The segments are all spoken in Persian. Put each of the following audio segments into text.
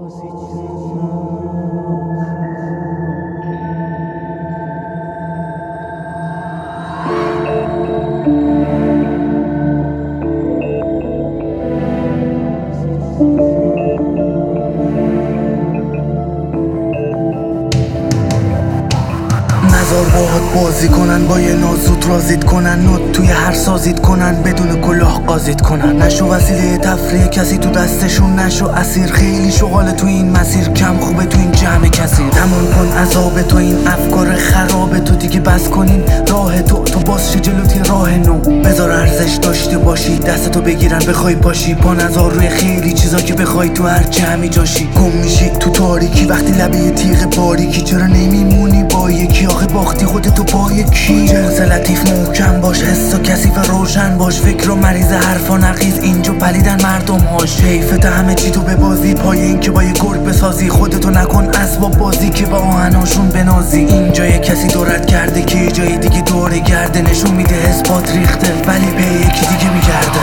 نزار باهات بازی کنن، با یه نازود رازید کنن، نوت توی هر سازید کنن، بدون کلاه قازید کنن. نشو وسیله تفریح کسی، تو دستشون نشو اسیر. خیلی شغال تو این مسیر، کم خوبه تو این جمع کثیر. تموم کن عذاب تو، این افکار خراب تو، دیگه بس کنین راه تو باز شه جلوتی راه نو. بذار ارزش داشته باشی، دستتو بگیرن بخوای پاشی. پا نزار روی خیلی چیزا که بخوای تو هر جمعی جاشی. گم میشی تو تاریکی وقتی لبه تیغ باریکی. چرا نمیمونی با یکی؟ آخه باختی خودتو با یکی. جنس لطیف محکم باش، حسا کثیف و روشن باش. فکر و مریض حرفا نقیز، اینجا پلیدن مردم هاش. حیفت همه چی تو ببازی، پای این که با یه گرگ بسازی. خودتو نکن اسباب بازی که با آهناشون بنازی. اینجا یه کسی دورت کرده که یه جای دیگه دوره گرده. نشون میده اثبات ریخته ولی به یکی دیگه میگرده.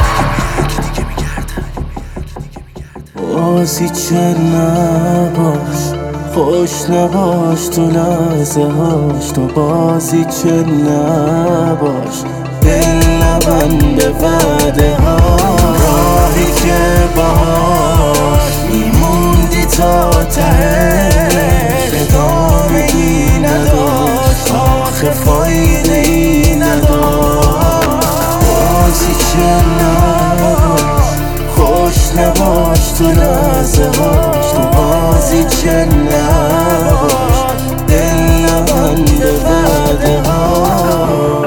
بازیچه نباش، خوش نباش تو لحظه هاش. تو بازیچه نباش، دل نبند وعده ها. راهی که باهاش میموندی تا تهش، ادامه ای نداشت، آخه فایده ای نداشت. بازیچه نباش، خوش نباش تو لحظه هاش. تو بازیچه نباش، دل نبند وعده هاش.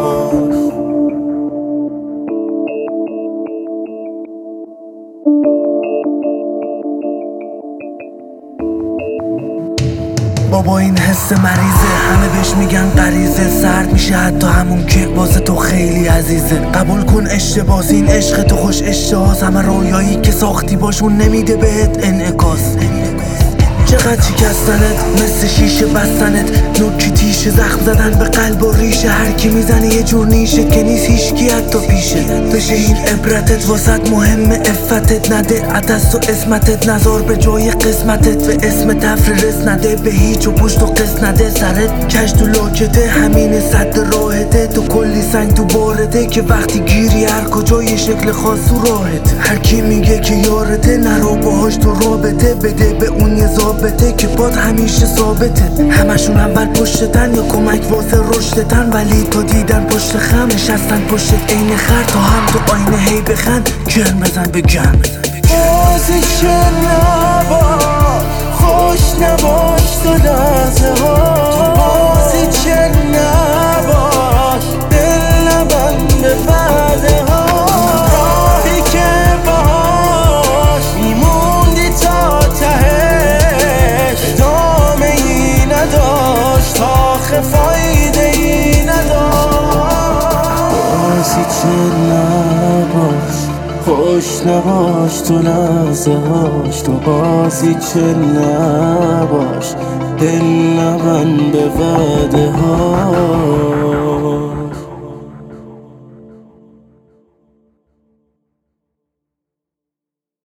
بابا این حس مریضه، همه بهش میگن غریزه. سرد میشه حتی همون که واسه تو خیلی عزیزه. قبول کن اشتباس، این عشق تو خوش اشتهاس. همه رویایی که ساختی باشون نمیده بهت انعکاس. چقدر شکستنت مثل شیشه بستنت، نوکی تیشه زخم زدن به قلب و ریشه. هر کی میزنه یه جور نیشه که نیست هیچکی حتی پیشه. بشه این عبرتت واسط مهم، افتت نده عدس و اسمتت. نزار به جای قسمتت، به اسم تفریرس نده به هیچ و پشت و قس نده. سرت کش تو لاکته، همین صد راهته. تو کلی سنگ تو بارته که وقتی گیری هر کجا یه شکل خاص تو راهته. هر کی میگه که یارته، نرو باهاش تو رابطه. بده به اون یه ثابته که باد همیشه ثابته. همشون اول پشتتن یا کمک واسه رشدتن، ولی تو دیدن پشت خم نشستن پشت عین خر. تا هم تو آینه هی بخند، گرم بزن به گرم. بازیچه نباش، خوش نباش تو لحظه ها. تو بازیچه نباش، دل نبند وعده ها. راهی که باهاش میموندی تا تهش، ادامه ای نداشت، آخه فایده ای نداشت. بازیچه نباش، خوش نباش تو لحظه هاش. تو بازیچه نباش، دل نبند وعده ها.